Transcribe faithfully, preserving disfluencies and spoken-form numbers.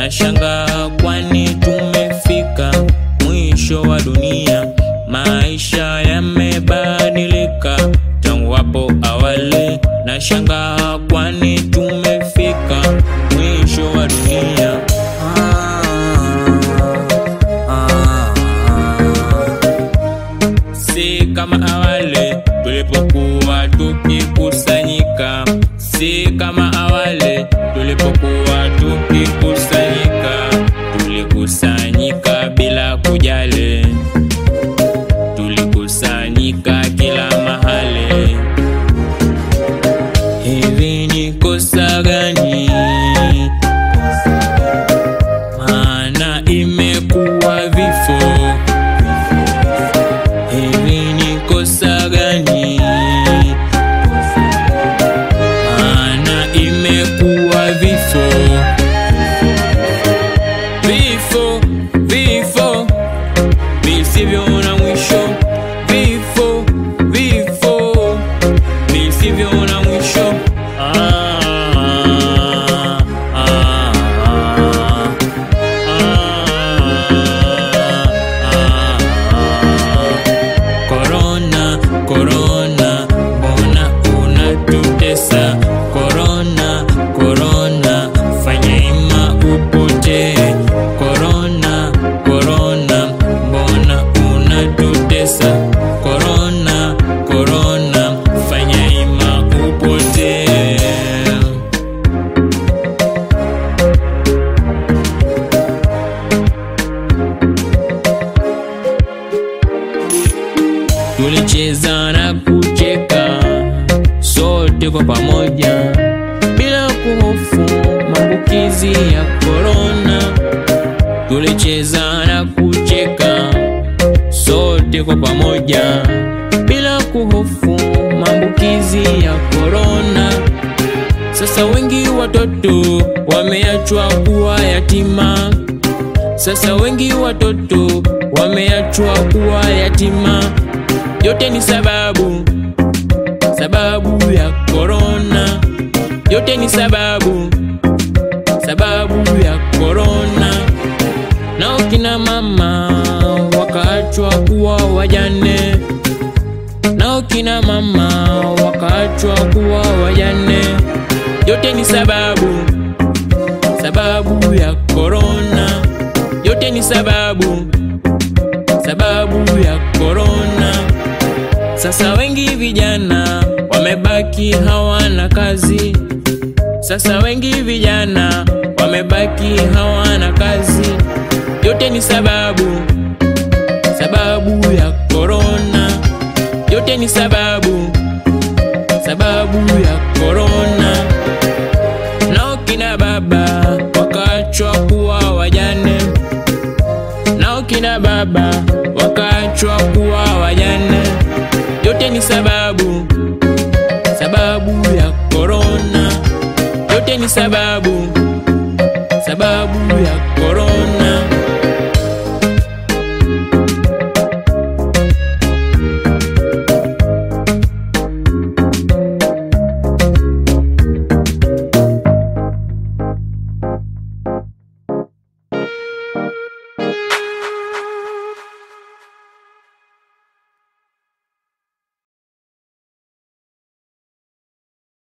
Nashangaa kwani tumefika mwisho wa dunia. Maisha yamebadilika tangu hapo awali. Nashangaa kwani tumefika mwisho wa dunia. ah, ah, ah. Si kama awali tulipokuwa tukikusanyika. Si kama awali tulipokuwa tukikusanyika. Tulikusanyika bila kujali. Tulikusanyika kila mahali. Hivi ni kosa gani? Maana imekuwa vifo. Hivi ni kosa gani? Maana imekuwa vifo. Vifo, vifo visivyo na mwisho. Vifo, vifo visivyo na mwisho. ah, ah, ah, ah, ah. Corona, corona, mbona unatutesa? Corona, corona, fanya ima upotee. Corona, corona, mbona unatutesa? Corona, corona, fanya ima upotee. Tulicheza na kucheka sote kwa pamoja bila kuhofu maambukizi ya corona. Tulicheza na kucheka sote kwa pamoja bila kuhofu maambukizi ya corona. Sasa wengi watoto wameachwa kuwa yatima. Sasa wengi watoto wameachwa kuwa yatima. Yote ni sababu, sababu ya corona. Yote ni sababu, sababu ya corona. Nao kina mama wakaachwa kuwa wajane. Nao kina mama wakaachwa kuwa wajane. Yote ni sababu, sababu ya corona. Yote ni sababu, sababu ya corona. Sasa wengi vijana wamebaki hawana kazi. Sasa wengi vijana wamebaki hawana kazi. Yote ni sababu, sababu ya corona. Yote ni sababu, sababu ya corona. Nao kina baba wakaachwa kuwa wajane. Nao kina baba wakaachwa kuwa wajane. Yote ni sababu, sababu ya corona. Yote ni sababu, sababu ya